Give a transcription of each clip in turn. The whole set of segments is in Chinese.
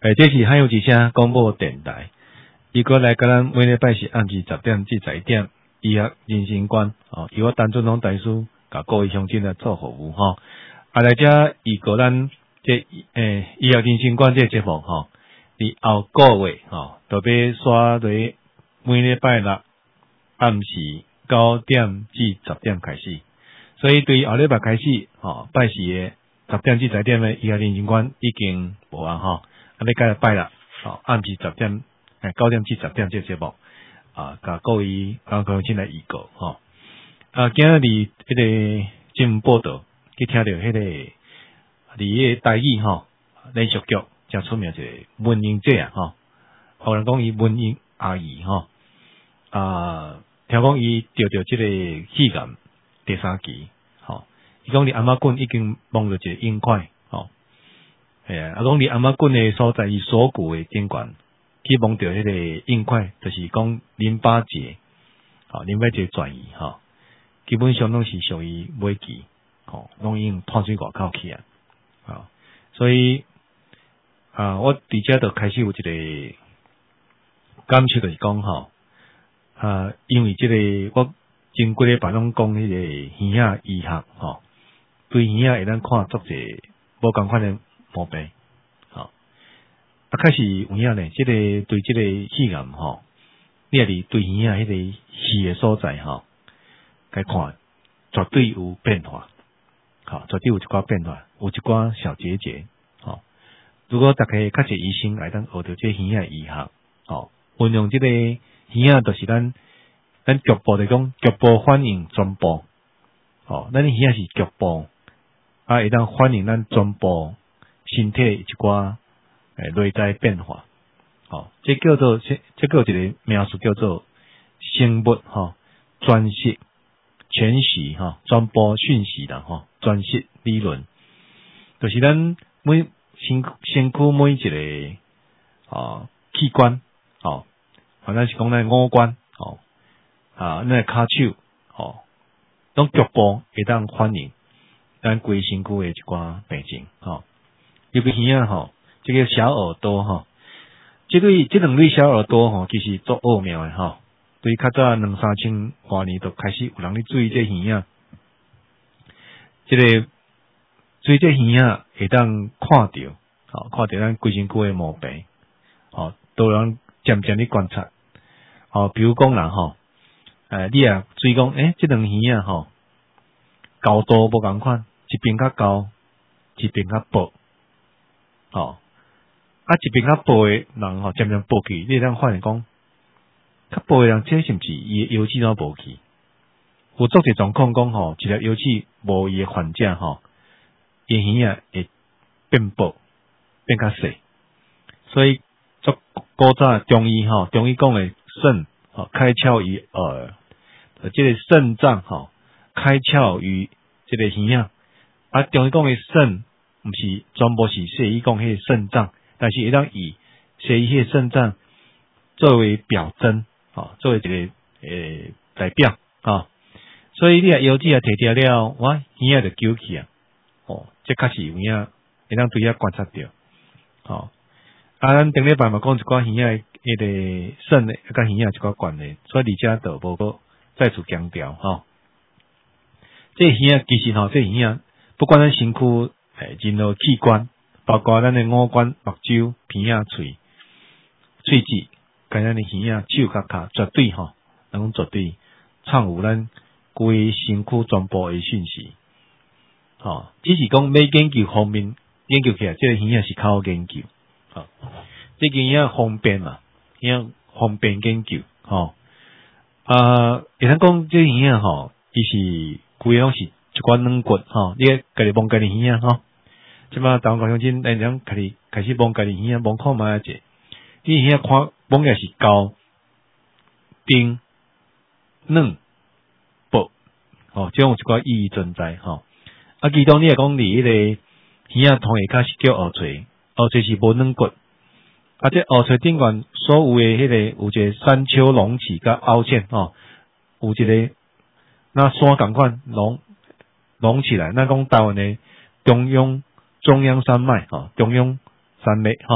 这是汉有之声广播电台，伊过来甲咱每礼拜是暗时10点至11点，医学人生观由我陈俊宏大师甲各位乡亲来做服务吼。来遮伊过咱这医学人生观这节目吼，伫后个月都要刷伫每礼拜六暗时9点至10点开始，所以对后礼拜开始拜四的10点至11点的医学人生观已经无啊吼。要继续拜啦，暗时10点9点至10点这节目甲各位乡亲来预告吼。今日迄个新闻报道去听到迄个伫迄个台语连续剧真出名一个文英姐有人讲伊文英阿姨听讲伊得到这个肺癌第3期伊讲你阿妈棍已经摸到一个硬块讲你阿妈棍的所在，伊锁骨的顶端去摸到迄个硬块，就是讲淋巴结，淋巴结转移基本上拢是属于尾期，拢已经拖水外口去所以我伫遮就开始有一个感受，就是讲因为这个我前几礼拜拢讲迄个耳仔医学对耳仔会当看足者无共款的毛病开始有影呢，这个对这个肺癌你也是对耳仔迄个细的所在该看绝对有变化绝对有一寡变化，有一寡小结节如果大家较侪医生来当学到这耳仔医学运用这个耳仔，就是咱局部来讲，局部反映全部咱耳仔是局部会当反映咱全部身体一寡内在变化这叫做这个有一个描述叫做生物转述全息传播讯息啦转述理论，就是咱身躯每一个器官咱是讲咱五官咱骹手拢局部会当反映咱规身躯的一寡病情尤其耳仔这个小耳朵这两类小耳朵其实做奥妙的对较早2-3千多年就开始有人咧注意这耳仔，这个注意这耳仔会当看到咱规身躯的毛病都有人渐渐咧观察比如讲啦你也注意讲这两耳仔高度无共款，一边较高，一边较薄一边较薄的人渐渐薄去，你当发现讲较薄的人，这是毋是伊的腰子怎无去？有足侪状况讲一粒腰子无伊的患者伊耳仔会变薄变较细，所以足古早中医中医讲的肾开窍于耳，这个肾脏开窍于这个耳仔中医讲的肾毋是全部是西医讲迄个肾脏，但是会当以西医迄个肾脏作为表征作为一个代表所以你腰子摕掉了，我耳仔就揪起这确实有影会当对遐观察到咱顶礼拜嘛讲一寡耳仔迄个肾的甲耳仔一寡关系，所以而家就无个再次强调这耳仔其实这耳仔不管咱身躯任何器官，包括咱的五官、目睭、鼻仔、喙、喙齿，跟咱的耳仔、手、脚绝对能绝对藏有咱规身躯全部的讯息只是讲要研究方面研究起来，这个耳仔是较好研究这个耳仔方便嘛，耳仔方便研究会当讲这耳仔伊是规拢是一寡软骨你家己摸家己耳仔即马台湾高乡亲咱讲家己开始摸家己耳仔摸看觅者，你耳仔看摸起来是高、冰、软、薄这种有一寡意义存在其中你也讲伫迄个耳仔通下骹是叫耳垂，耳垂是无软骨这耳垂顶端所有的迄个有一个山丘隆起甲凹陷有一个那山共款隆起来，咱讲台湾的中央山脉中央山脉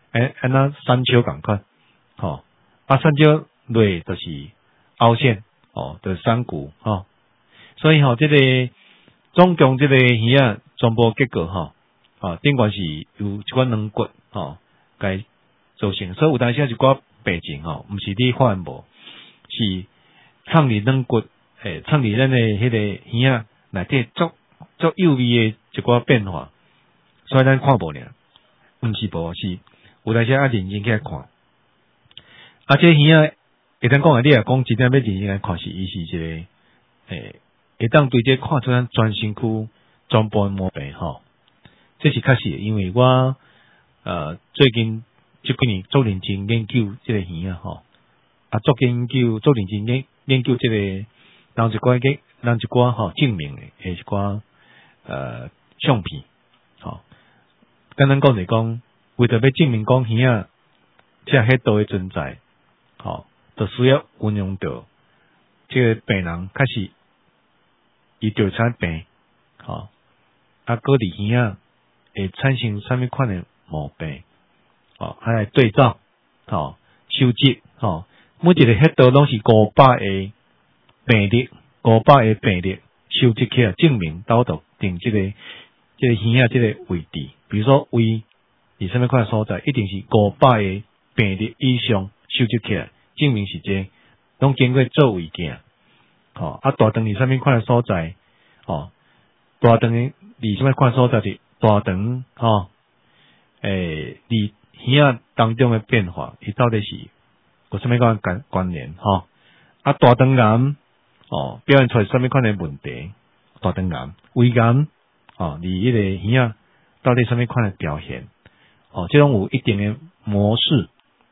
安那山丘共款，吼，山丘落就是凹陷，就是山谷，所以这个总共这个鱼啊，全部结果顶管是有一寡软骨，该造成，所以有当时一寡病症毋是你发现无，是藏伫软骨，藏伫咱的迄个鱼啊内底足幼微的一寡变化，所以咱看无尔，毋是无是有当时认真起来看，这鱼啊，会当讲你也讲真正要认真来看，是伊是一个会当对这看出咱全身躯全部的毛病这是确实，因为我最近这几年做认真研究这个鱼啊做认真研究这个人一寡证明的一寡相片简单讲就是讲，为着要证明讲鱼啊这迄度的存在就需要运用到这个病人确实伊着啥病各伫鱼啊会产生什么款的毛病还来对照收集每一个迄度拢是500个病例，500个病例收集起来证明到度定这个鱼啊这个位置，比如说位是什么款的所在，一定是500个病例以上收集起来证明是这拢经过做位件大肠是什么款的所在大肠是什么款的所在是大肠伫鱼啊当中的变化，伊到底是有什么款关联大肠癌表现出来什么款的问题？大肠癌、胃癌伫迄个鱼啊到底什么款的表现？这种有一定的模式，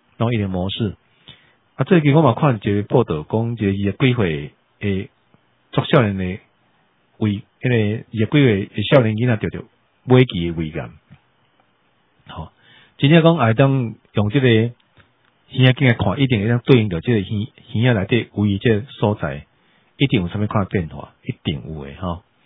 最近我嘛看一个报道，讲一个20几岁的足少年的胃，迄个20几岁的少年囡仔得尾期的胃癌。真正讲会当用这个鱼啊镜来看，一定会当对应到这个鱼啊内底胃这个所在，一定有什么款的变化，一定有诶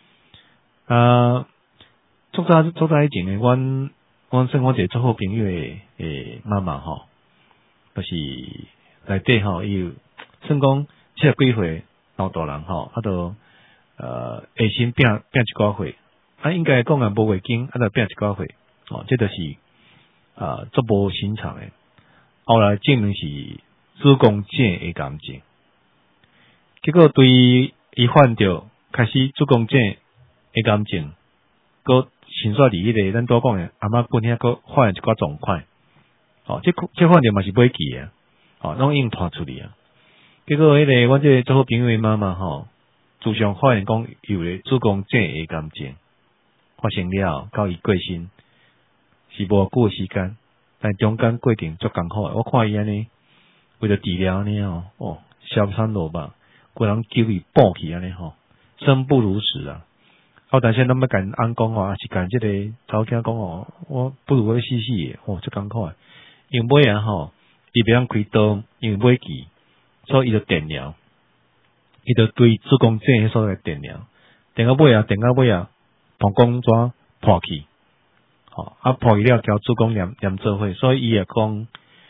足早以前诶，阮生活一个最好朋友诶妈妈就是内底伊有算讲70几岁老大人就下身拼一寡岁，应该讲无月经，就拼一寡岁这就是足无寻常诶。后来证明是子宫颈的癌症，结果对伊患着开始子宫颈的癌症，搁先煞伫迄个咱拄讲诶阿嬷本遐搁发现一寡状况，这患着嘛是尾期诶拢已经拖出去啊。结果迄个阮这个做好朋友诶妈妈自上发现讲有咧子宫颈的癌症发生了，到伊过身是无久诶时间。但中间过程足艰苦，我看伊安尼为了治疗安尼消山落吧，个人叫伊抱起安尼生不如死啊！但是咱要甲因讲也是甲这个查某囝讲我不如我死诶足艰苦诶，因为尾伊袂晓开刀，因为尾期，所以伊就电疗，伊就对子宫颈迄所在电疗，电到尾膀胱纸破去。破去了交子宫炎做伙，所以伊也讲，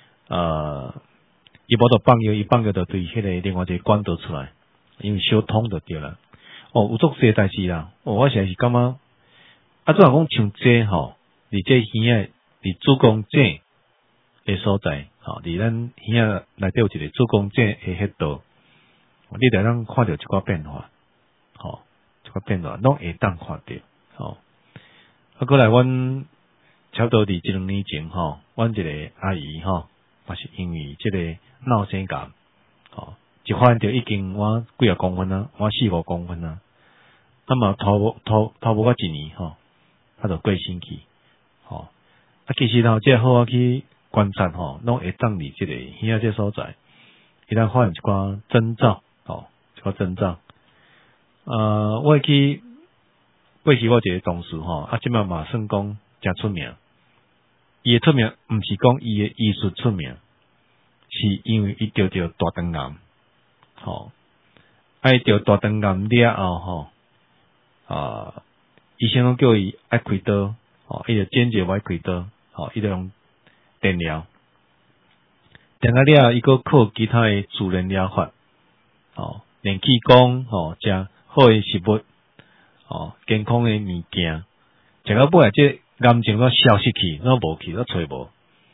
伊无得放药，伊放药就对迄个另外一个管道出来，因为小通就对了。有足些代志啦。我实在是感觉，怎样讲像这伫这鱼啊，伫子宫颈的所在，伫咱鱼啊内底有一个子宫颈的迄度，你就能看到一寡变化，一寡变化拢会当看到，过来，阮差不多伫1-2年前阮一个阿姨也是因为这个脑腺癌就发现着已经我几啊公分啊，我4-5公分啊，那么拖无到1年就过身去其实这好啊去观察拢会当伫这个鱼啊这所在，伊当发现一寡征兆一寡征兆。我会去。过去我一个同事即摆嘛算讲诚出名，伊诶出名毋是讲伊诶医术出名，是因为伊得着大肠癌，伊得大肠癌了后医生拢叫伊爱开刀伊就坚决爱开刀伊就用电疗，电啊了，伊个靠其他的自然疗法，练气功，食好的食物，健康的物件，食到尾这癌症都消失去，都无去，都找无，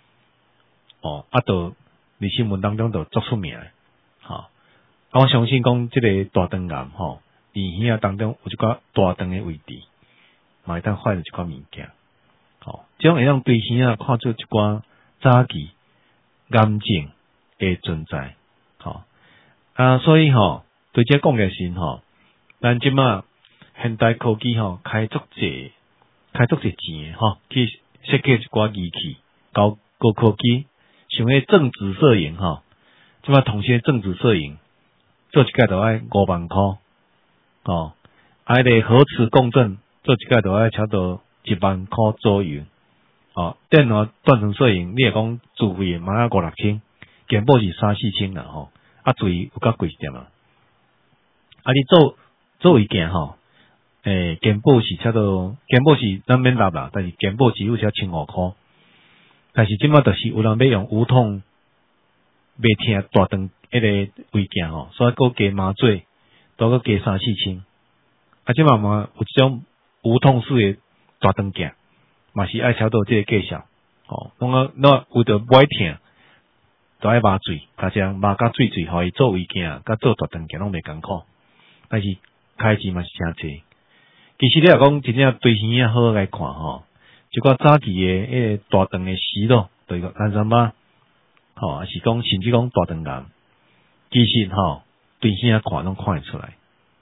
就伫新闻当中就作出名的，我相信讲这个大肠癌，伫耳仔当中有一寡大肠的位置，嘛会当发现一寡物件，这样会当对耳仔看出一寡早期癌症的存在，所以对这讲的是咱即马现代科技开足济钱去设计一寡仪器，高科技，像迄正子摄影即马同时正子摄影做一届就要5万块，迄个核磁共振做一届就要差不多1万块左右，电脑断层摄影你会讲自费嘛要5、6千，健保是3、4千啦注意有较贵一点啦。你做一件健保是差不多，健保是咱免纳啦，但是健保只有才1500块。但是即马就是有人要用无痛袂疼大肠迄个胃镜所以佫加麻醉，都佫加3、4千。即马嘛有一种无痛式的大肠镜，嘛是爱超到这个价格。那为着不爱疼，就爱麻醉，加上麻甲水，互伊做胃镜，甲做大肠镜拢袂艰苦。但是开支嘛是诚济。其实你若讲真正对耳仔好来看一寡早期的迄个大肠的息肉，对个咱妈还是讲甚至讲大肠癌，其实对耳仔看拢看会出来。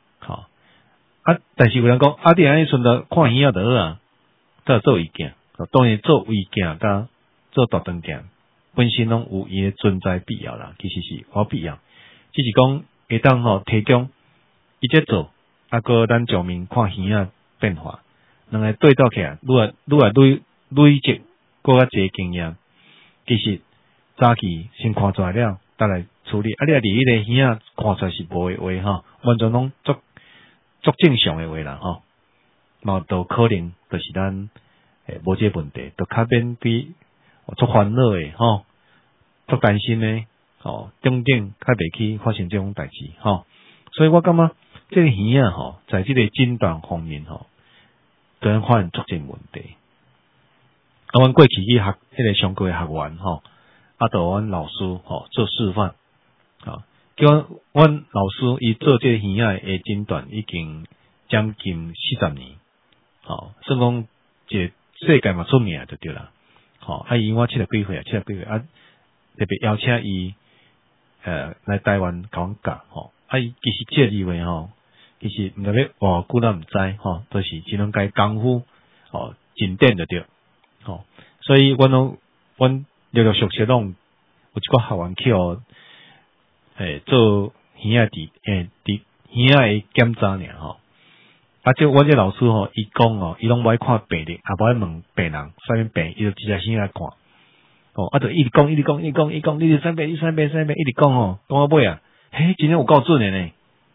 但是有人讲你安尼顺着看耳仔就好啊，再做胃镜，当然做胃镜甲做大肠镜本身拢有伊的存在必要啦，其实是无必要，只是讲会当提供伊这做，个咱上面看耳仔变化，两个对照起来，累积更较侪经验。其实早期先看出来了，再来处理。你若伫迄个耳仔看出来是无的话完全拢足正常的话啦嘛都可能就是咱无这问题，就较免比足烦恼的足担心的等等，较袂去发生这种代志所以我感觉这个耳仔在这个诊断方面都能发现足侪问题。阮过去去学迄个上过的学员就阮老师做示范叫阮老师伊做这个耳仔的诊断已经将近40年算讲一个世界嘛出名就对啦伊我70几岁特别邀请伊来台湾甲阮教伊其实这个机会其实毋知要偌久咱毋知都是只能该功夫进展就对所以阮陆陆续续拢有一寡学员去做耳仔耳仔的检查尔即我这老师伊讲伊拢无爱看病历，也无爱问病人啥物病，伊就直接先来看就一直讲，你是啥病，一直讲到尾真正有够准的呢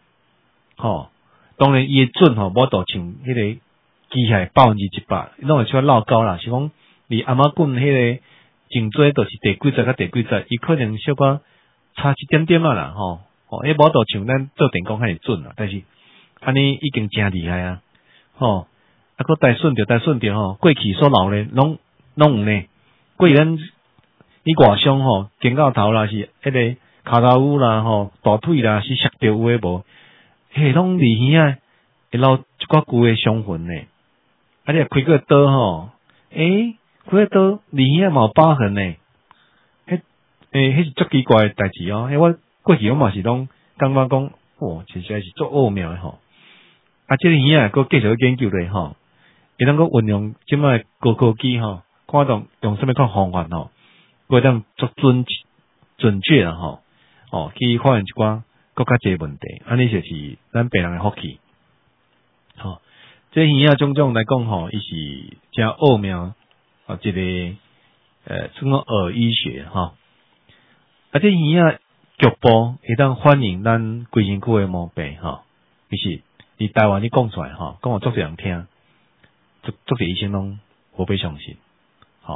当然伊的准无到像迄个机械100%，拢会出来闹高啦，是讲你阿妈棍迄个颈椎就是第几节甲第几节，伊可能小可差一点点啦迄无到像咱做电工遐尔准啦，但是安尼已经真厉害啊佫带顺着过去所留咧拢有呢，过去咱你外伤肩到头啦，是迄个骹头乌啦大腿啦是摔着有诶无，拢伫耳仔会留一寡旧诶伤痕呢。你若开过刀开过刀离耳仔嘛有疤痕呢，迄是足奇怪诶代志我过去我嘛是拢感觉讲实在是足奥妙诶这个耳仔佫继续研究咧会当佫运用即摆高科技看到用什么款方法会当足准确啦去发现一寡佫较侪问题，安尼就是咱病人诶福气这耳仔种种来讲伊是真奥妙一个算讲耳医学这耳仔局部会当反映咱规身躯诶毛病其实伫台湾你讲出来讲足侪人听，足侪医生拢无被相信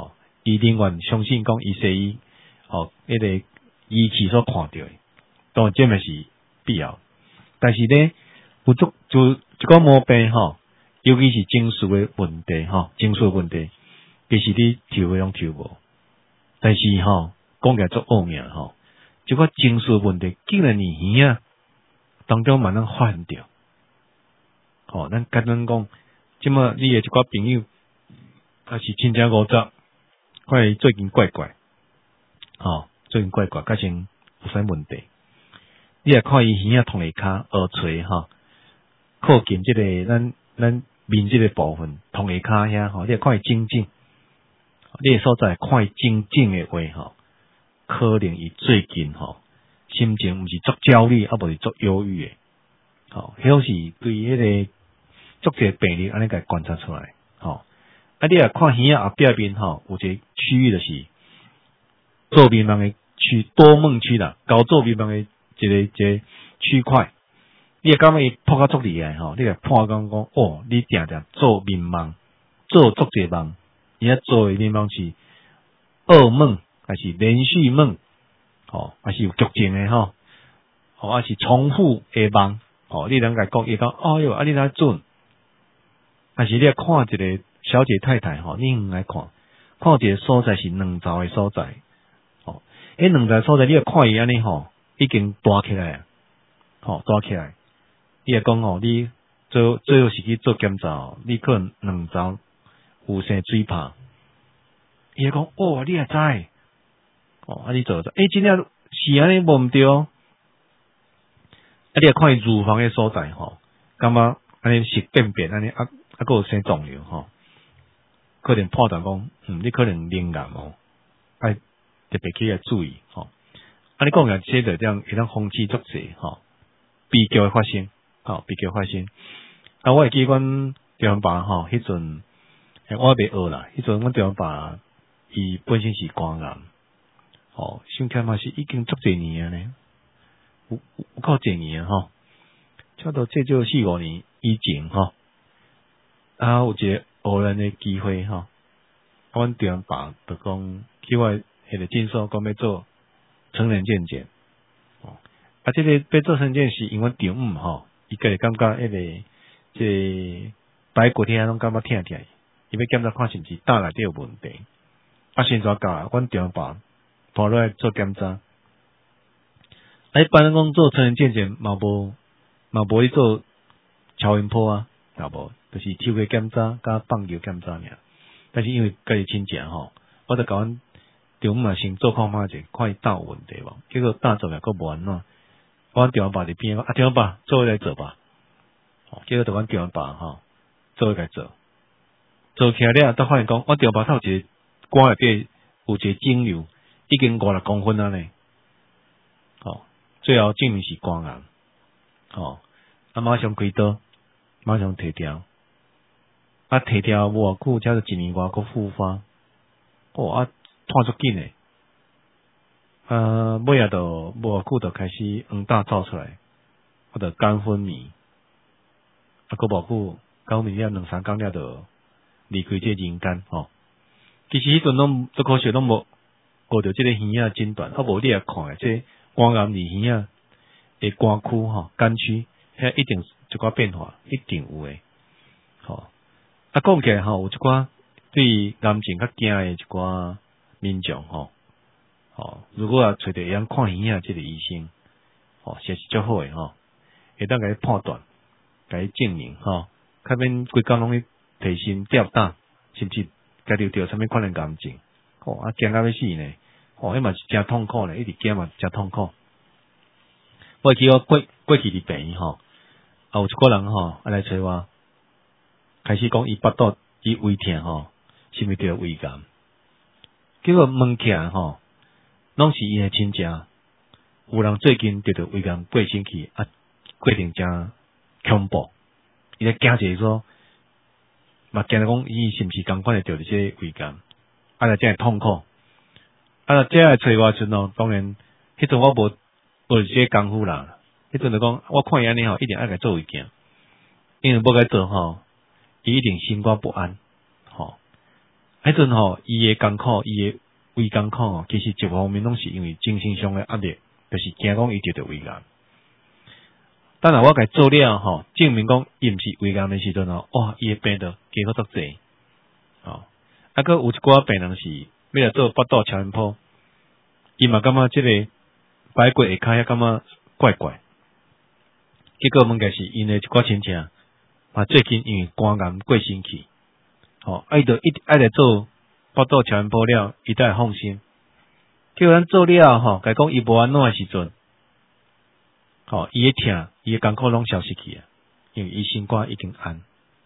伊宁愿相信讲伊西医迄个仪器所看到的，当然这嘛是必要。但是咧，有就一个毛病尤其是情绪的问题情绪的问题，其实你抽拢抽无。但是讲起来做奥妙这个情绪的问题，竟然你耳当中嘛能发现到。咱简单讲，即么你的一个朋友，还是亲戚五十，看伊最近怪怪，最近怪怪，加成有啥问题？你也看伊耳痛下骹耳垂靠近即个咱面即个部分痛下骹遐你也看伊精进，你的所在看伊精进的话可能伊最近心情毋是足焦虑，啊无是足忧郁的，迄是对迄个足侪病例安尼甲观察出来，你也看耳后壁面有一个区域就是做迷茫的区多梦区啦，高做迷茫的一个区块，你也感觉伊扑较足厉害你也判讲你定定做迷茫，做足侪梦，伊啊做的迷茫是噩梦，还是连续梦，还是有剧情的还是重复的梦，你能甲讲伊讲哟你哪准？但是你要看一个小姐太太你应该看一个所在是两槽的所在，迄两槽所在你要看伊安尼已经大起来大起来，你也讲你最后是去做检查，你可能两槽有生水泡，伊会讲你也知你做真正是安尼无毋对你也看伊乳房的所在感觉安尼是便便安尼还有生肿瘤可能判断讲你可能灵癌爱特别去注意你讲个这个这样会当风气足济悲剧的发生悲剧发生我会记阮中央爸迄阵我袂学啦，迄阵阮中央爸伊本身是肝癌想起来嘛是已经足济年呢，有够济年差不多这就4-5年以前有一个偶然的机会阮中央爸就讲去我迄个诊所讲要做成人健检这个要做成人健是因为丈母伊个感觉迄个这排骨天拢感觉疼疼，伊要检查看是毋是胆内底有问题先怎教阮中央爸跑落来做检查一般讲做成人健检嘛无去做超音波也无就是抽血检查甲放球检查尔，但是因为家己亲戚我就甲阮中午先做看卖者，看伊胆有问题无，结果胆做来佫无安怎，阮中央爸伫边中央爸做伙来做吧，结果就阮中央爸做伙来做起来了，才发现讲阮中央爸头一个肝内底有一个肿瘤，已经5-6公分呢，最后证明是肝癌，马上开刀，马上摕掉，摕掉无偌久，才是1年外佫复发，拖足紧诶，尾仔就无偌久就开始黄疸走出来，我就肝昏迷，佫无久，肝昏迷了2-3工了就离开这人间其实迄阵拢足可惜，拢无学着即个耳诊断，无你也看诶，这肝癌伫耳的肝区肝区，遐一定一寡变化，一定有诶。讲起来有一寡对癌症较惊诶一寡民众如果找着会看耳即个医生实是足好诶会当甲伊判断，甲伊证明较免规工拢去提心吊胆，甚至家己有着啥物款诶癌症惊到要死呢迄嘛是真痛苦呢，一直惊嘛真痛苦。我记我过去伫病院有一个人来找我，开始讲伊腹肚伊胃疼是毋是得胃癌？结果问起来拢是伊诶亲戚，有人最近得胃癌过身去过程真恐怖，伊咧惊者说，嘛惊着讲伊是毋是共款会得着这胃癌，就真会痛苦。这来找我时阵当然迄阵我无这功夫啦。迄阵就讲，我看伊安尼一定爱甲做胃镜，因为要甲做伊一定心肝不安迄阵吼，伊诶艰苦，伊诶胃艰苦吼，其实一方面拢是因为精神上诶压力，就是惊讲伊着胃癌。等下我甲做了吼，证明讲伊毋是胃癌诶时阵吼，哇，伊诶病着加好足济。哦，啊，佮有一寡病人是要来做腹肚超音波，伊嘛感觉即个摆过下骹遐感觉怪怪。结果问题是因诶一寡亲戚嘛，最近因为肝癌过身去，吼，伊着一直爱来做腹肚超音波了，伊才会放心。叫咱做了吼，甲讲伊无安怎诶时阵，吼，伊诶疼，伊诶艰苦拢消失去啊，因为伊心肝已经安。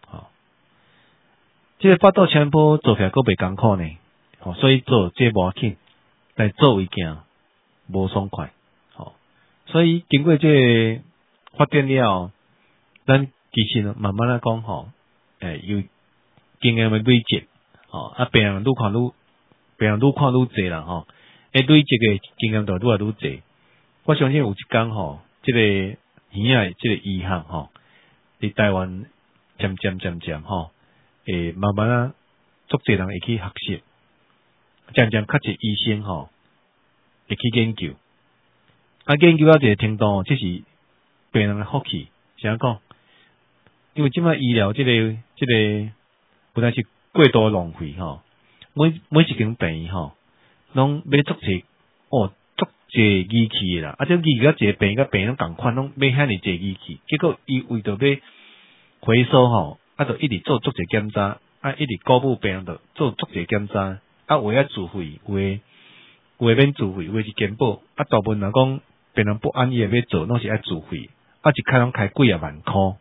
这个腹肚超音波做起来阁袂艰苦呢，吼，所以做这无要紧，但做一件无爽快，吼，所以经过这个发展了，咱其实呢慢慢来讲吼，有经验的累积，吼，啊病人愈看愈济啦，吼，累积的经验就愈来愈济。我相信有一天吼，这个耳仔这个医学吼，伫台湾渐渐吼。慢慢啊，足侪人会去学习，渐较侪医生吼会去研究，啊研究到一个程度，这是病人的福气，是安讲？因为即摆医疗这个不但是过度浪费吼，每一间病院吼，拢买足侪足侪仪器啦，啊，这仪器甲一个病甲病拢共款，拢买遐尼侪仪器，结果伊为着要回收吼。啊，就一直做足侪检查，啊，一直鼓舞病人着做足侪检查，啊，有诶自费，有诶免自费，有诶是健保，啊，大部分人讲病人不安意诶要做，拢是爱自费，啊，一开拢开几啊万箍，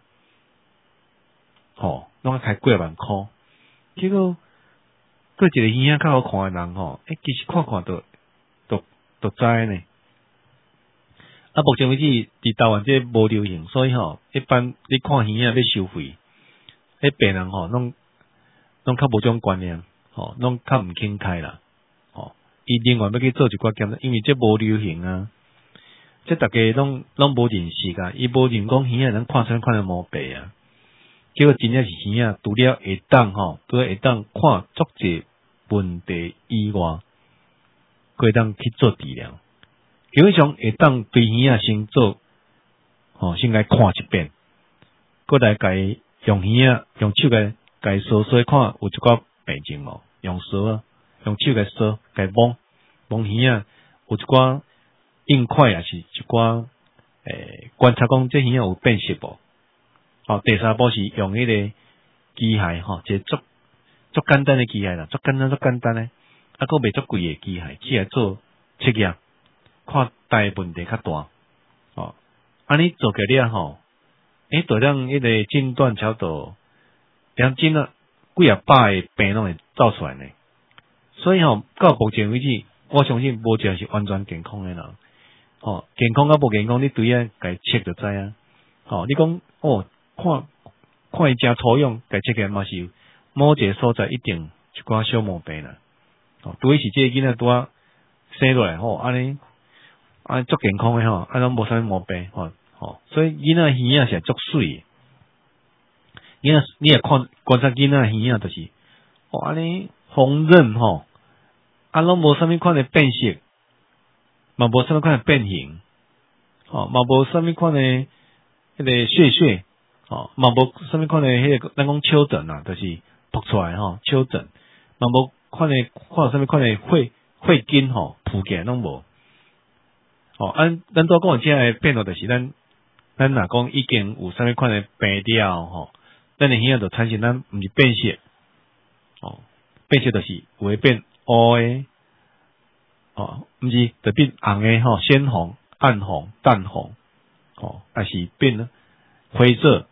吼，拢开几啊万箍，结果过一个耳仔较好看诶人吼，其实看就知呢。啊，目前为止伫台湾这无流行，所以吼，一般你看耳仔要收费。病人吼，拢较无种观念，吼，拢较毋肯开啦，吼，伊另外要去做一寡检查，因为这无流行啊，这大家拢无认识啊，伊无认讲耳仔能看啥款的毛病啊，结果真正是耳仔除了会当吼，除了会当看足侪问题以外，会当去做治疗，基本上会当对耳仔先做，吼，先来看一遍，过来甲用耳仔用手甲扫看有一寡病症无？用扫啊，用手甲扫，甲摸耳仔有一寡硬块也是一寡观察讲这耳仔有变色无？哦，第三步是用迄个机械吼，一个足简单的机械啦，足简单的，啊，佫袂足贵的机械，只来做测验，看大问题较大，哦，安尼做起来吼。就让迄个诊断超度，两真啊几啊百个病拢会走出来呢。所以吼，到目前为止，我相信无一个是完全健康的人。哦，健康甲无健康，你对啊，家测就知啊。哦，你讲看伊真粗样，家测起来嘛是有某一个所在一定一寡小毛病啦。哦，除非是这个囡仔拄啊生落来吼，安尼足健康的吼，拢无啥物毛病吼。所以囡仔耳仔是足水，囡仔你也观察囡仔耳仔就是安尼红润吼，啊拢无啥物款的变色，嘛无啥物款的变形，嘛无啥物款的迄个血，嘛无啥物款的迄个咱讲丘疹啊，就是扑出来丘疹，嘛无看啥物款的血筋浮起来拢无，咱都讲即个变化就是咱若讲已经有啥物款的病了吼，咱的耳仔就产生咱毋是变色，变色就是有会变乌的，毋是就变红的鲜红、暗红、淡红，还是变灰色、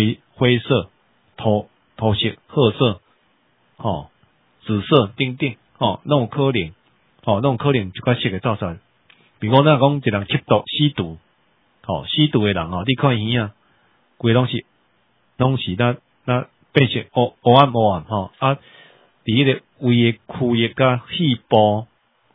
土色、褐色，紫色等等，拢有可能，拢有可能一寡色会走出来。比如讲，咱讲一人吸毒。吸毒的人你看耳仔，规拢是那变色黑暗啊！伫迄个胃的区域甲细胞，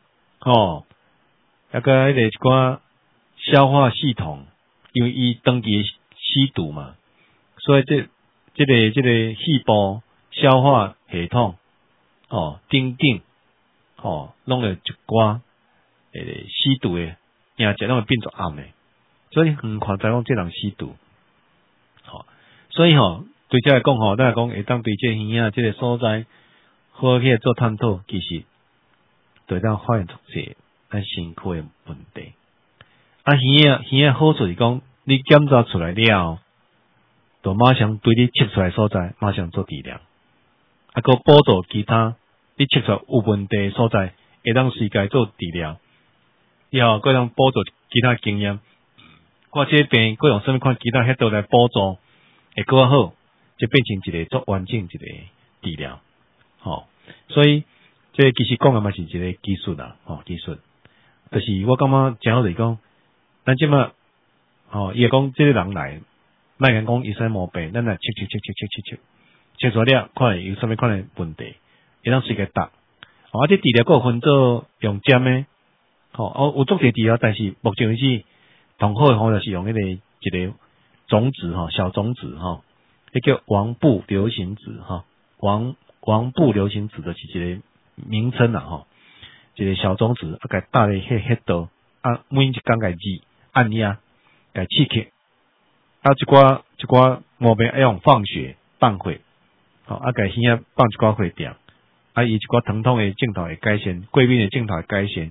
那个迄个一寡消化系统，因为伊长期吸毒嘛，所以这个细胞消化系统， 顶顶弄了一寡吸毒的影子，拢会变作暗的，所以远看知讲这人吸毒。所以对这来讲咱来讲会当对这耳仔这个所在好去做探讨，其实对当发现出些咱身躯的问题。耳仔好处是讲，你检查出来了，就马上对你测出来所在马上做治疗，个补助其他你测出来有问题的所在，会当随家做治疗，以后各种补助其他经验，或者病各用什么款其他迄度来补助，会更好，就变成一个做完整一个治疗。所以这其实讲的嘛是一个技术啦，技术，就是我感觉正好就是讲，咱即马伊会讲这个人来，莫讲讲医生毛病，咱来测出来了，看有啥物款的问题，会当随个答。这治疗个分做用针的，有足侪治疗，但是目前为止，同好的方就是用一个种子小种子迄叫王部流行子王部流行子就是一个名称啦一个小种子甲搭咧迄度每一工甲字按压甲刺激一寡毛病要用放血放血甲耳仔放一寡血点伊一寡疼痛的症头会改善，过敏的症头会改善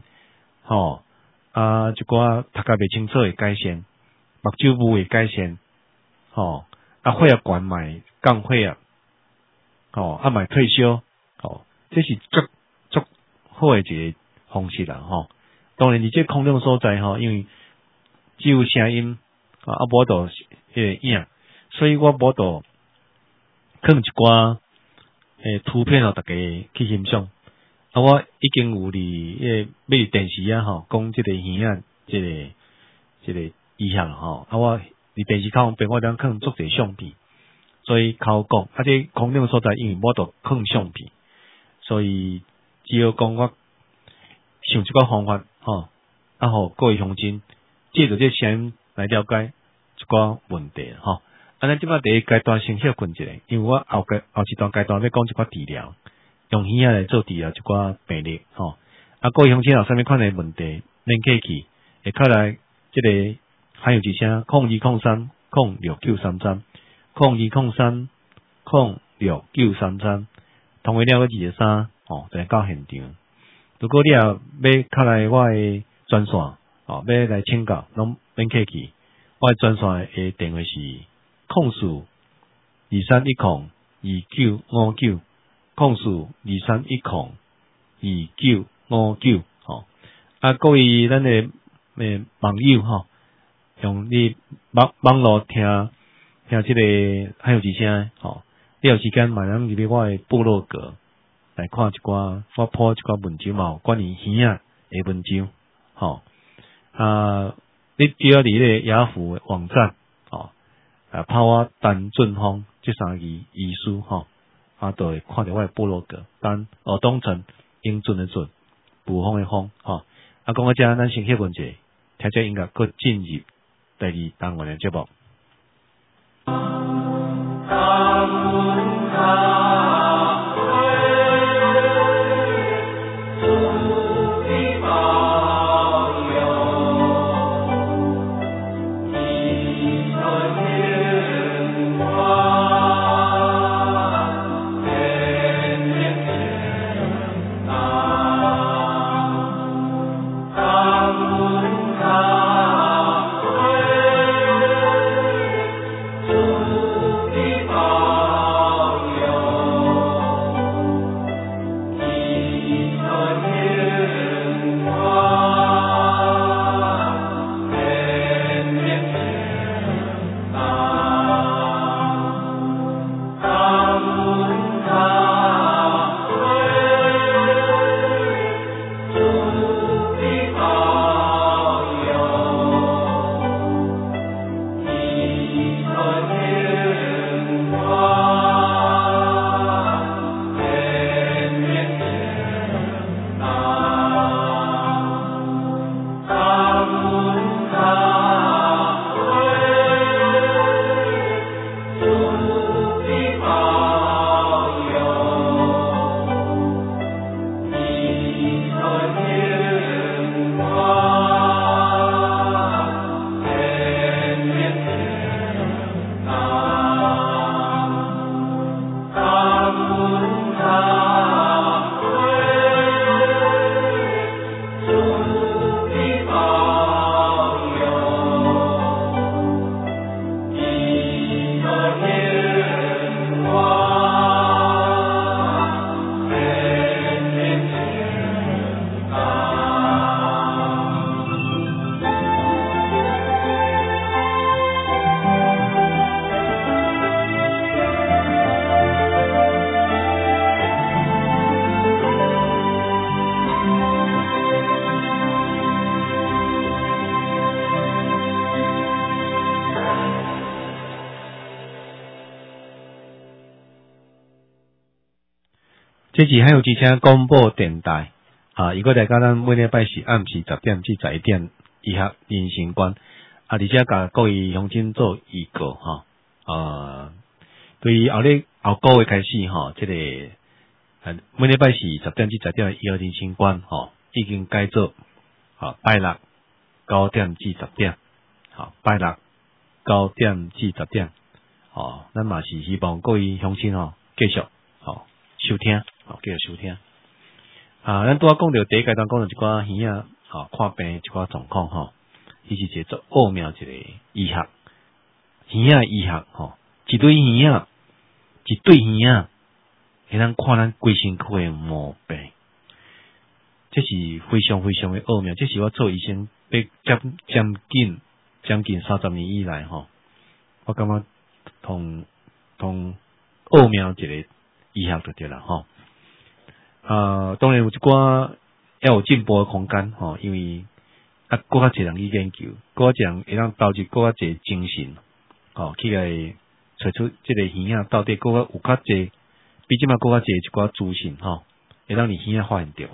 一寡读甲袂清楚会改善，目睭雾会改善血压悬卖降血压卖退烧这是足好的一个方式啦当然，你这空洞所在因为只有声音无度影，所以我无度放一寡图片大家去欣赏。我已经有伫买电视讲这个耳仔这个意向我伫电视靠边我当放足侪相片，所以口讲这空洞所在因为无度放相片，所以只好讲我想一个方法互各位乡亲借着这声音来了解一寡问题咱即摆第一阶段先休困一下，因为我后一段阶段要讲一寡治疗，用耳仔来做治疗一寡病例各位乡亲有啥物款的问题，免客气，会靠来这个还有一声0203069330 0203069330，通话了个23就到现场。如果你也要靠来我的专线要来请教，拢免客气，我的专线的电话是0423102959 0423102959各位咱的网友用你网络听这个还有一声你有时间马上入去我的部落格来看一寡我播一寡文章嘛，关于耳仔的文章你只要伫咧雅虎的网站拍我陈俊峰这3个医师就会看到我的部落格，东城英俊的俊，补风的风讲到这咱先歇问者，听这音乐搁进入第2单元的节目。 这是还有之前广播电台啊，如果大家咱每礼拜是暗时10点至11点医学人生观啊，而且甲各位乡亲做预告对于后个月开始这个每礼拜是10点至11点的医学人生观已经改做拜六9点至10点拜六9点至10点咱嘛是希望各位乡亲继续收听继续收听咱拄仔讲到第一阶段讲到一寡耳仔看病一寡状况伊是一个做奥妙一个医学耳仔医学一对耳仔会当看咱规身躯的毛病，这是非常非常的奥妙，这是我做医生要将近30年以来我感觉同奥妙一个医学就对啦当然有一寡要有进步的空间因为更较侪人去研究，更较侪人会当投入更较侪精神去来找出这个耳仔到底更较有较侪比即嘛更较侪一寡资讯会当你耳仔发现到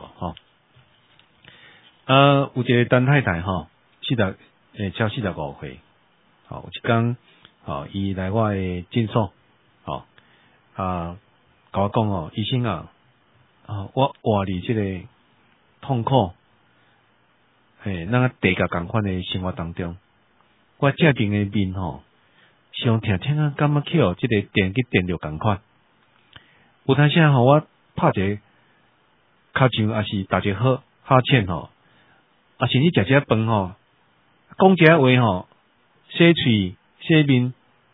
有一个陈太太超45岁有一天伊来我的诊所甲我讲医生我活伫即个痛苦那地甲共款的生活当中，我这边的面伤痛感觉去即个电去电着共款，有当时我拍一个骹上也是打一个哈欠甚至食饭讲一下话洗喙洗面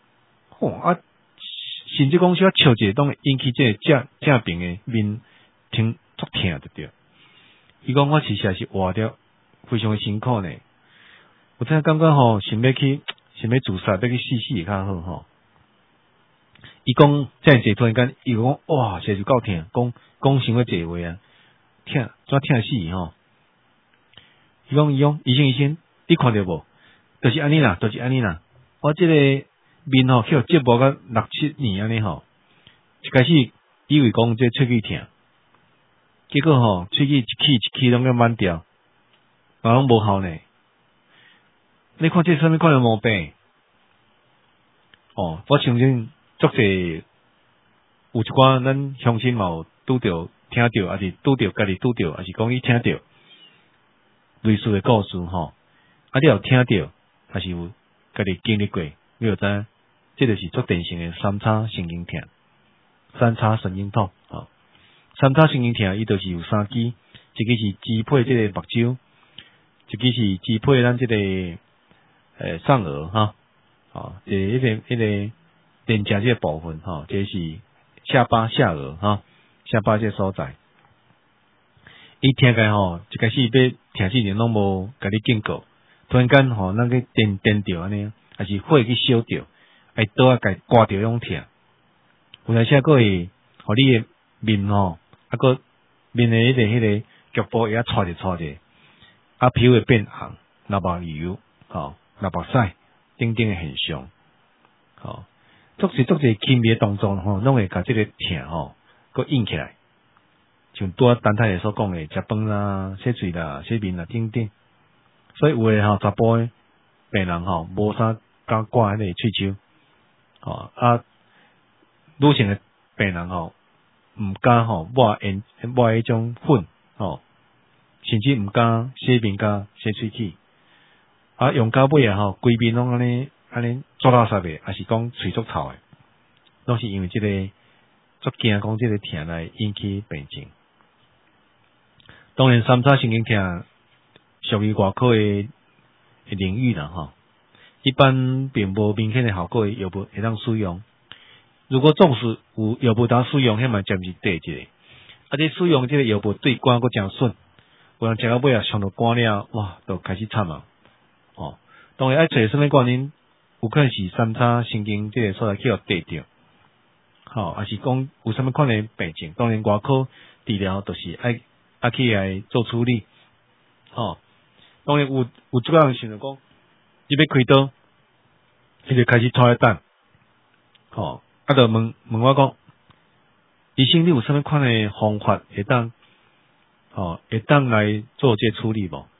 甚至讲需要笑一个，都会引起这个正病的面疼足痛就对。伊讲我实在是活得非常的辛苦呢，有真感觉想要自杀，要去死会较好伊讲这样突然间，伊讲哇，实在是够痛，讲伤要济话痛死伊讲医生，你看到无？就是安尼啦，我这个面去折磨到6-7年安尼一开始以为讲这喙齿痛，结果喙齿一气拢要满掉，拢无效呢。你看这什么款的毛病？我相信足侪有一寡咱乡亲嘛有拄着、听着，还是拄着家己拄着，还是讲伊听着类似的故事你有听着，还是有家己经历过，你就知这就是足典型的三叉神经痛。三叉神经痛三叉神经痛伊就是有3支，一支是支配这个目睭，一支是支配咱这个上颚一个连接这个部分这是下颚下这个所在。伊听起来一开始要听之前拢无甲你警告，突然间咱去电着安尼，还是火去烧着，倒甲伊刮着种痛。有当时佫会互你的面佫面的迄个局部会搓者皮肤会变红，流目油流目屎等等的现象足侪轻微的动作拢会甲即个痛佫引起来，像拄仔陈太太所讲的食饭啦、洗喙啦、洗面啦等等。所以有诶查甫诶病人无啥敢挂迄个喙鬚女性诶病人毋敢抹迄种粉甚至毋敢洗面甲洗喙齿用到尾规面拢安尼做垃圾诶，还是讲喙足臭诶，拢是因为即个足惊讲即个痛来引起病症。当然三叉神经痛属于外科的领域啦一般并无明显的效果的药物会当使用。如果总是有药物当使用，迄嘛才是第一个。这使用这个药物对肝佫真损，有人食到尾上到肝了，哇，就开始惨当然找什么原因，有可能是三叉神经这个所在去互地着，还是讲有什么款的病症。当然外科治疗就是爱去来做处理当然有这个人想着讲，你要开刀，伊就开始拖来等就问我讲， 医生，你有啥物款诶方法会当来做这处理无？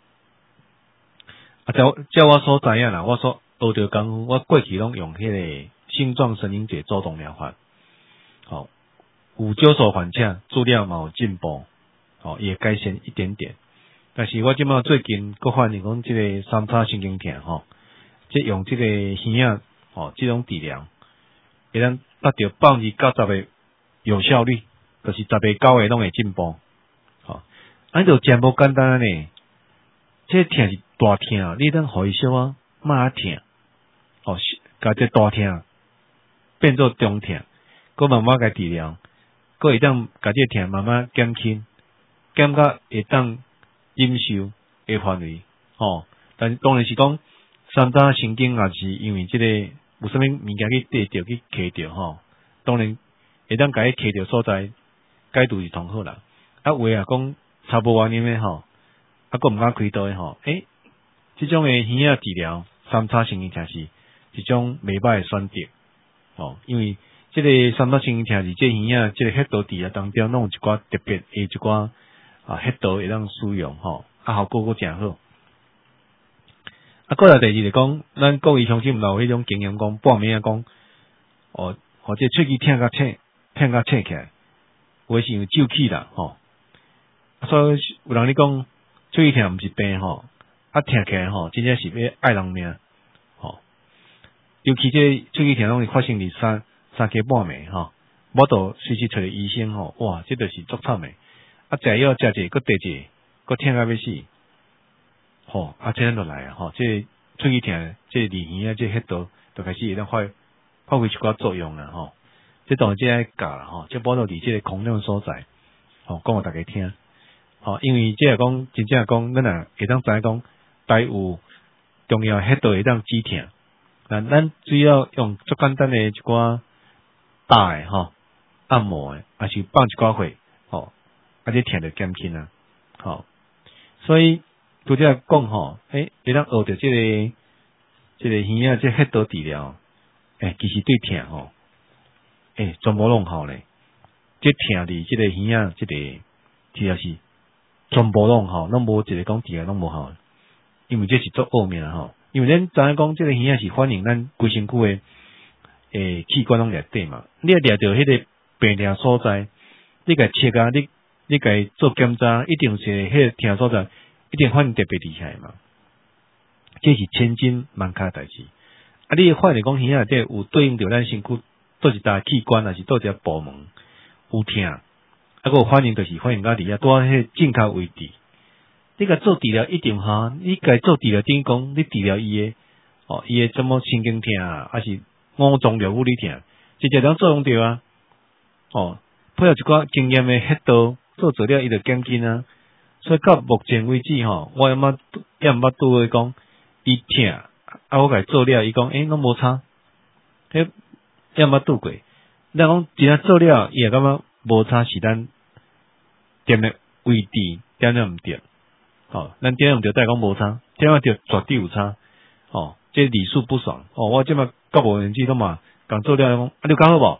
照我所知影啦，我所学着功夫，我过去拢用迄个星状神经节作动疗法，有少数患者治疗嘛有进步，也改善一点点。但是我即马最近佫发现讲，即个三叉神经痛，即用即个耳仔，即种治疗，会当达到90%诶有效率，就是10%-9%诶拢会进步。安就真无简单呢，这痛是大痛，你当互伊小啊慢痛，甲这大痛变做中痛，佫慢慢甲治疗，佫会当甲这痛慢慢减轻，减到会当忍受诶范围。但是当然是讲三叉神经也是因为这个有啥物物件去缀着去卡着当然会当甲伊卡着所在解除是同好啦。有诶讲差无原因诶佫毋敢开刀诶即种诶耳仔治疗三叉神经痛是一种袂歹诶选择因为即个三叉神经痛是即耳仔即个穴道治疗当中拢有一寡特别诶一寡穴道会当使用效果佫诚好。过来第二就是讲，咱各位乡亲毋有迄种经验讲，半暝讲或者喙齿痛甲切起来，有诶是因为皱气啦所以有人咧讲喙齿痛毋是病痛起来真正是要爱人命尤其这喙齿痛拢会发生伫三更半暝我都随时找个医生哇，这就是足惨诶食药食者佫第一佫痛到要死这样就来这喙齿痛这离耳这穴道就开始会当发挥一寡作用啦这当然这爱教啦这保留伫这个空量所在讲互大家听因为这讲真正讲咱若会当知影讲台有重要穴道会当止痛，咱只要用足简单诶一寡打诶按摩诶，还是放一寡血这痛就减轻啊所以拄则讲会当学着这个耳仔这穴道治疗其实对痛全部拢好咧，这痛伫这个耳仔这个治疗是全部拢好，拢无一个讲治疗拢无好，因为这是做奥妙因为咱知影讲这个耳仔是反映咱规身躯诶器官拢内底嘛，你要掠着迄个病痛所在，你甲切啊，你甲伊做检查，一定是迄个痛所在，一定反应特别厉害嘛，这是千金万确代志。你会发现讲耳仔内底有对应着咱身躯倒一搭器官，还是倒一个部门有痛，佫有反应，就是反应到伫遐拄啊迄正确位置。你甲做治疗一定你甲做治疗等于讲你治疗伊诶伊诶什么神经痛还是五脏六腑里痛，直接能作用着啊配合一寡经验诶穴道做了伊就减轻啊。所以到目前为止我也毋捌拄过讲伊痛我甲伊做了，伊讲拢无差，也毋捌拄过。咱讲真正做了，伊也感觉无差，是咱点诶位置点了毋对咱点了毋对，再讲无差，点了对绝对有差这理数不爽我即马到无年纪都嘛共做了讲你有搞好无？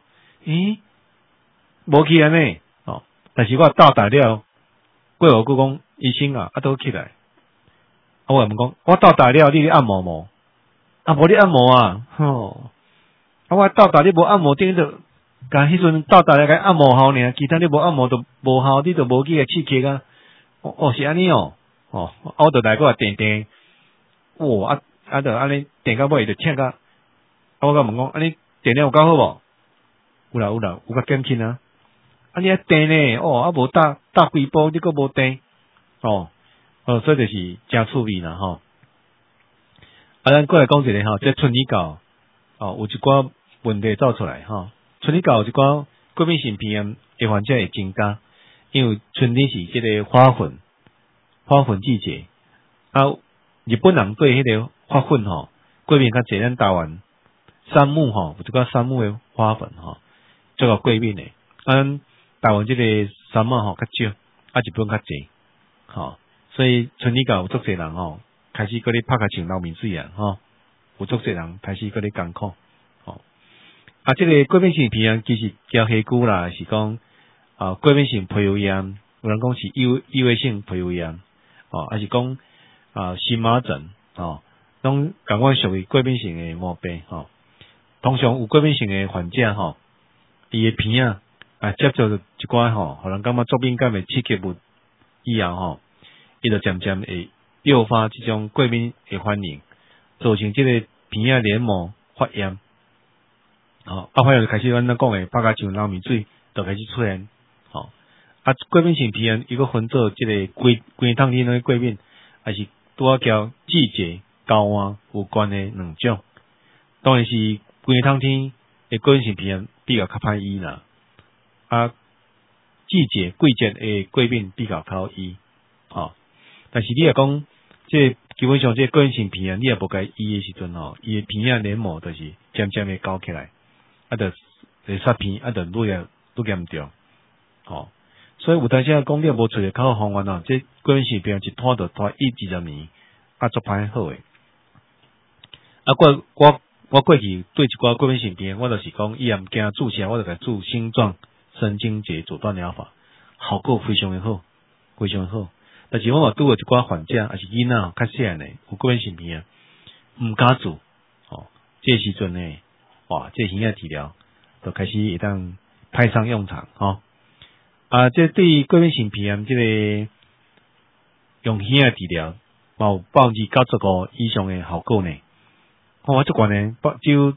无去安尼但是我到大了，过后佫讲医生都起来，我问讲我到大了，你按摩无？无你按摩我到大你无按摩，等于就甲迄阵到大了甲按摩好尔，其他你无按摩就无效，你就无去个刺激啊。是安尼我就来个电就安尼电到尾就痛甲我甲问讲安尼电了有够好无？有啦，有甲减轻啊。你电呢无打几波你佫无电所以就是真趣味啦咱过来讲一个这春里膏有一寡问题走出来春里膏有一寡过敏性鼻炎的患者会增加，因为春里是这个花粉季节日本人对迄个花粉过敏较济，咱台湾杉木有一寡杉木的花粉做个过敏的，台湾这个杉木较少，日本较济所以春里膏有足济人开始搁咧拍甲像流面水有足济人开始搁咧艰苦这个过敏性鼻炎其实叫黑菇啦，是讲过敏性皮肤炎，有人讲是异位性皮肤炎，还是讲荨麻疹，拢共款属于过敏性的毛病，通常有过敏性的患者，伊的鼻接触一寡互人感觉作敏感的刺激物以后，伊就渐渐会诱发这种过敏的反应，造成这个鼻黏膜发炎。发炎就开始咱讲的白甲像流鼻水，就开始出现。过敏性鼻炎伊个分做这个规汤体的过敏，还是拄交季节交换有关的两种。当然是规汤体的过敏性鼻炎比较较歹医啦。季节的过敏比较较医。但是你若讲基本上过敏性鼻炎，你也无该医的时阵伊的鼻黏膜就是渐渐的高起来。就会杀鼻，就愈严重。所以有当时讲你无找着较好方案这过敏性鼻炎一拖就拖1-20年，足歹好诶。我过去对一寡过敏性鼻炎，我就是讲伊也毋惊注射，我就甲注星状神经节阻断疗法，效果非常的好，非常好。但是我嘛拄过一寡患者，还是囡仔较细汉诶，有过敏性鼻炎，毋敢做。这时阵呢。这耳炎治疗就开始会当派上用场这对于过敏性鼻炎这个用耳炎治疗，有95%以上的效果呢。我这款呢，只有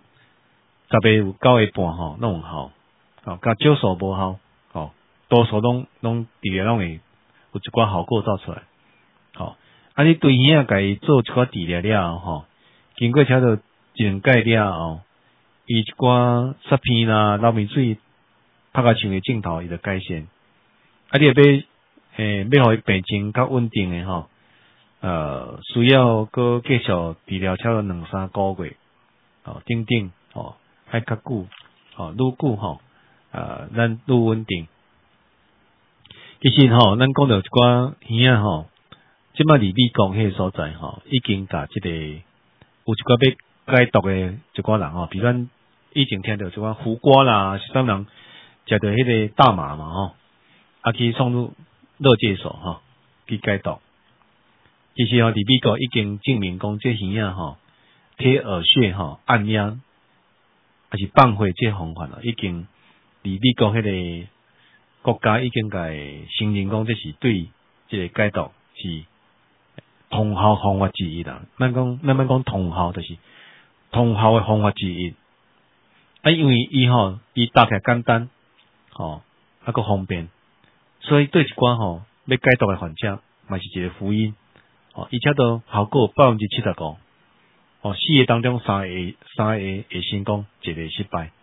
10%有9%半拢有效，甲少数无效，多数拢治疗拢会有一寡效果走出来。你对耳炎家己做一寡治疗了后，经过差不多1-2届了后。伊一寡塞鼻啦、流鼻水、拍甲像的镜头，伊就改善。你要互伊病情较稳定的需要搁继续治疗超过2-3个月，等，还较久，愈久咱愈稳定。其实咱讲到一寡耳炎即摆伫美国迄个所在已经甲这个有一寡要解毒的一寡人比如咱以前听到即款胡瓜啦，是当人食到迄个大麻嘛去送入热界所去解毒。其实伫美国已经证明讲这耳炎贴耳穴按压还是放血这方法已经伫美国迄个国家已经甲承认讲这是对这个解毒是通效方法之一啦。咱讲通效，就是通效的方法之一。因为伊搭起来简单，个方便，所以对一寡要解毒的患者，嘛是一个福音。而且都效果75%，4个当中3个会成功，1个失败。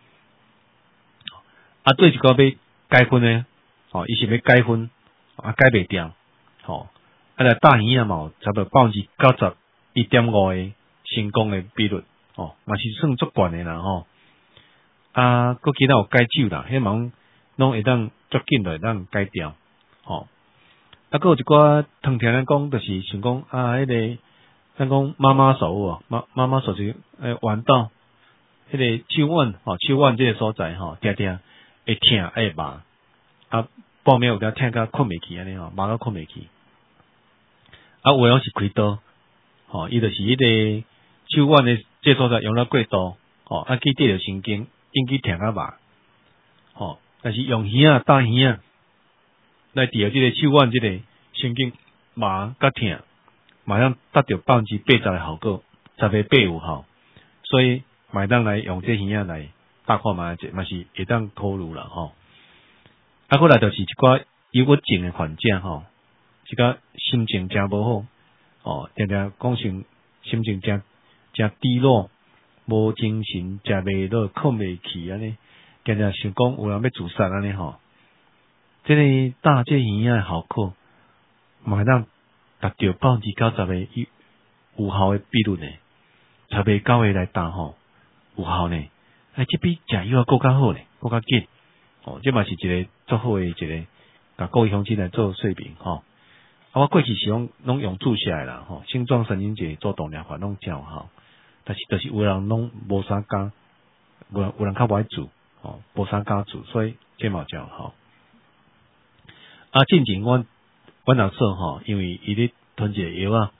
对一个要解分呢，伊是要解分，解袂掉，来大耳炎嘛有差不多91.5%的成功的比率，嘛是算足悬的啦搁其他有解酒啦，迄嘛拢会当足紧就会当解掉，搁有一寡通听咱讲，就是想讲迄个咱讲妈妈手妈妈手是弯道，迄个手腕这个所在定定会痛会麻，半暝有当痛甲困袂去安尼麻甲困袂去。有诶是开刀，伊就是迄个手腕的这所在用了过度，去对着神经，引起痛甲麻，但是用耳打耳来治疗这个手腕这个神经麻甲痛，马上达到80%的效果，10%有效，所以买当来用这耳来打看嘛是会当考虑啦过来就是一寡忧郁症的患者即个心情真无好，定定讲心情真低落，无精神，食袂落，困袂去安尼，定定想讲有人要自杀安尼这个打这耳的效果，嘛当达到90%的有效的比率呢，9%来打有效呢，这比食药更加好呢，更加紧这嘛是一个足好的一个，甲各位乡亲来做说明我过去是拢用注射的啦星状神经节做动疗法拢真有效，但是就是有人拢无啥敢有人较不爱煮，无啥敢煮，所以这嘛有吼。啊，进前阮老说吼，因为伊咧吞一个药啊，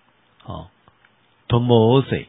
吞无好势，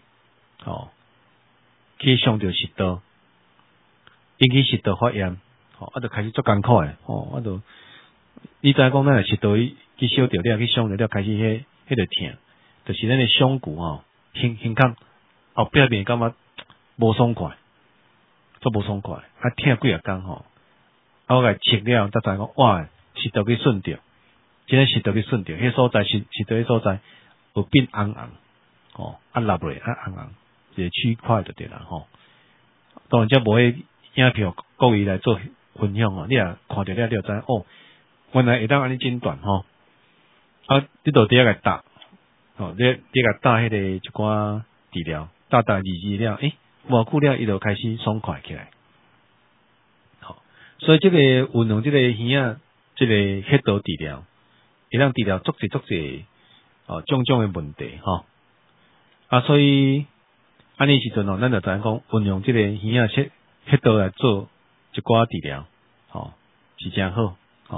去伤着食道，引起食道发炎，就开始足艰苦诶，你知讲咱诶食道去烧着了，去伤着了，开始迄个疼，就是咱诶胸骨胸腔后壁面感觉无爽快，足无爽快，啊疼几啊工我甲切了，才知讲哇，食道去顺着，真诶食道去顺着，迄所在食道迄所在有变红红，落落红红，一个区块就对啦当然则无迄影片故意来做分享你也看着了，你就知原来会当安尼诊断你到底下甲答你甲答迄个一寡治疗，答2字了，无久了伊就开始爽快起来。所以这个运用这个耳这个穴道治疗，会当治疗足济种种的问题所以安尼时阵咱就知影讲运用这个耳穴道来做一寡治疗是真好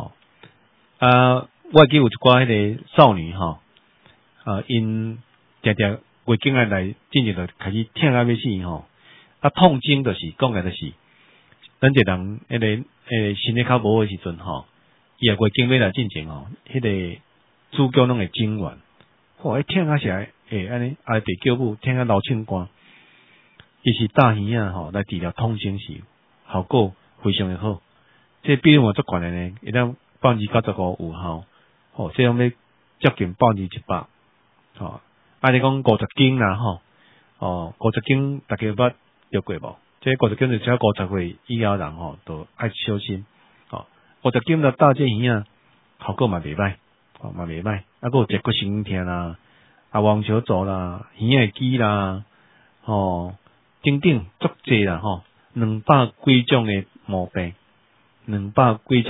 我记有一寡迄个少女因常常月经来进入就开始疼到要死痛经就是讲的就是咱一个人迄个身体较无好时阵伊月经要来进前迄个子宫拢会痉挛，疼啊是安尼地叫母疼啊流手汗，其实大耳来治疗痛经时效果非常的好，这比例足悬的呢，会当95%有效，这样要接近100%你讲50斤啦50斤大家捌着过无？这50斤就只要50岁以后人都爱小心50斤就打这耳效果嘛袂歹嘛袂歹还有坐骨神经痛啦网球肘啦耳机啦等等足济啦200几种的毛病500几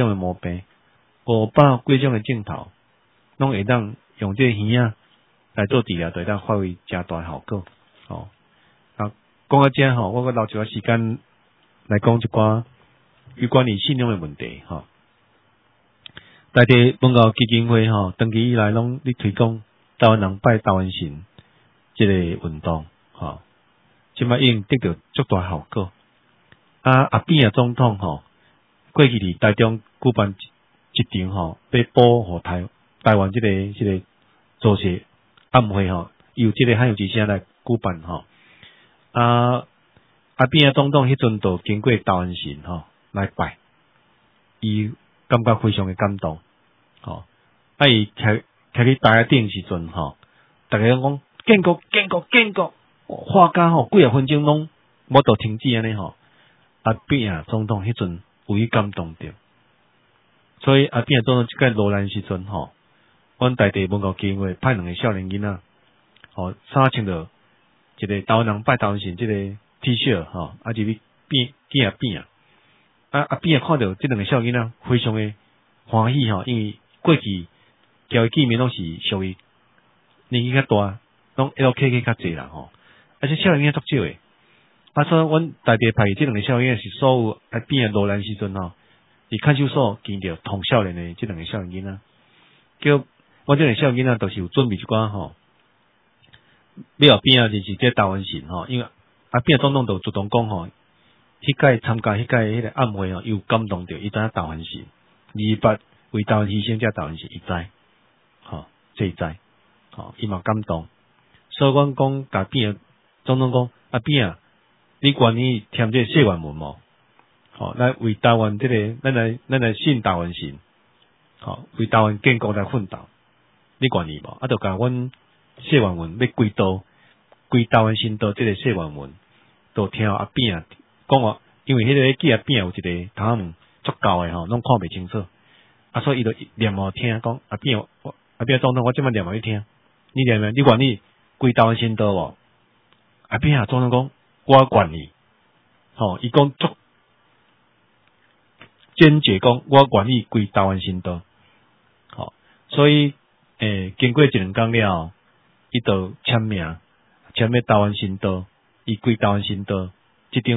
种的镜头拢会当用这耳来做治疗，就会当发挥真大效果讲到这我阁留一寡时间来讲一寡有关于信用的问题内地文教基金会长期以来拢咧推广台湾人拜台湾神这个运动即摆已经得到足大效果阿扁总统过去伫台中举办一场要保护台湾这个造势暗会由这个汉语之声来举办阿扁总统迄阵就经过台湾神来拜，伊感觉非常的感动伊徛伫台顶时阵大家讲建国画家几啊分钟拢无都停止安尼阿扁总统迄阵有伊感动着，所以阿扁总统即个落难时阵阮台地文教基金会派2个少年囡仔衫穿着一个台湾人拜台湾神即个 T 恤入去见阿扁阿扁看到即2个少年囡仔非常的欢喜因为过去交伊见面拢是属于年纪较大，拢 LKK 较济啦这少年囡仔足少诶所以阮台地派即2个少年是所有阿扁落难时阵伫看守所见着同少年的即2个少年囡仔，叫我即2个少年囡仔都是有准备一寡要后边认识这台湾神因为阿扁总统就主动讲迄届参加迄届迄个暗会有感动着，伊知影台湾神200为台湾牺牲，这台湾神伊知这伊知伊嘛感动，所以阮讲甲扁总统讲阿扁你愿意添这谢愿文无来为台湾这个咱来信台湾神为台湾建国来奋斗，你愿意无就甲阮谢愿文要归台湾神道这个谢愿文都听阿扁讲因为迄个记阿扁有一个头壳毛足高诶拢看袂清楚所以伊就念互听讲阿扁总统我即摆念互你听，你念你愿意归台湾神道无？阿扁总统讲我愿意伊讲足坚决讲我愿意归台湾神道所以经过1-2工了后伊就签名台湾神道，伊归台湾神道即张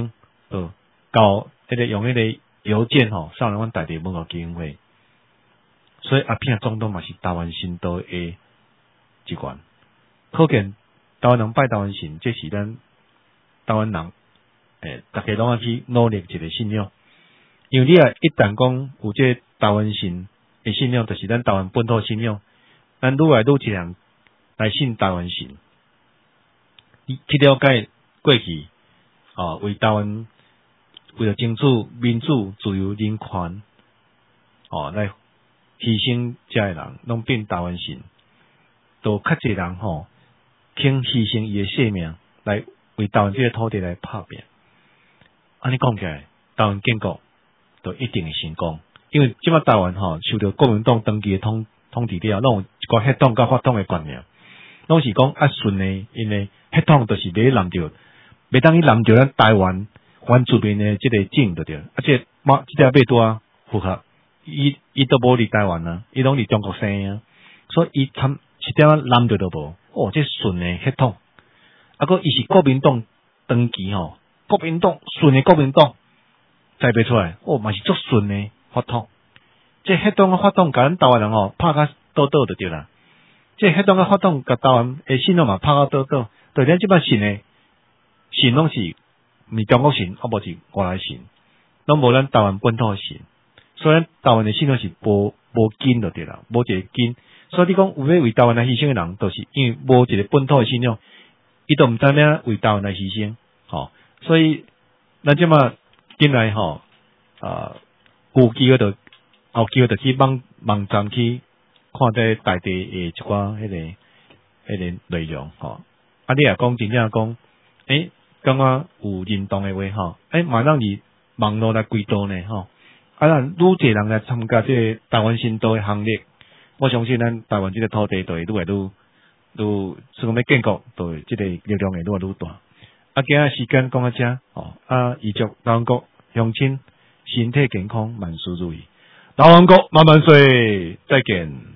搞用邮件送来阮大地文化基金会，所以阿扁总统嘛是台湾新都的一员，可见台湾人拜台湾神，这是咱台湾人大家拢要去努力一个信仰，因为你一旦讲有这台湾神的信仰，就是咱台湾本土信仰，咱愈来愈一人来信台湾神，去了解过去为台湾为了争取民主、自由、人权来牺牲这些人，拢变台湾神，都较侪人肯牺牲伊的性命来为台湾这个土地来拍拼。安尼讲起来，台湾建国就一定会成功，因为即摆台湾受到国民党长期的统治了，拢有一个血统甲法统的观念，拢是讲顺的，因为血统就是袂揽着，袂当伊揽着咱台湾原住民的即个种就对，即马尾多符合，伊都无伫台湾啊，伊拢伫中国生啊，所以伊参一点仔揽着都无，这顺的血统，个伊是国民党长期国民党顺的国民党栽培出来，嘛是足顺的法统。这迄种的法统，甲咱台湾人拍甲倒倒就对啦。这迄种的法统，甲台湾的信仰嘛拍甲倒倒，对咱即摆信的信拢是毋是中国信，无是外来信，拢无咱台湾本土的信。所以咱台湾的信仰是无根就对啦，无一个根。所以你讲有要为台湾来牺牲的人，都是因为无一个本土的信仰，伊都毋知影为台湾来牺牲，所以，咱即马进来有机会就后机会就去网站去看这大地的一寡迄个内容你也讲真正讲，感觉有认同的话马上伫网络来归导呢咱愈侪人来参加这个台湾新都的行列，我相信咱台湾这个土地就会愈来愈说要建国，就会这个力量会愈来愈大。今日时间讲到这预祝台湾国乡亲身体健康，万事如意，台湾国万万岁，再见。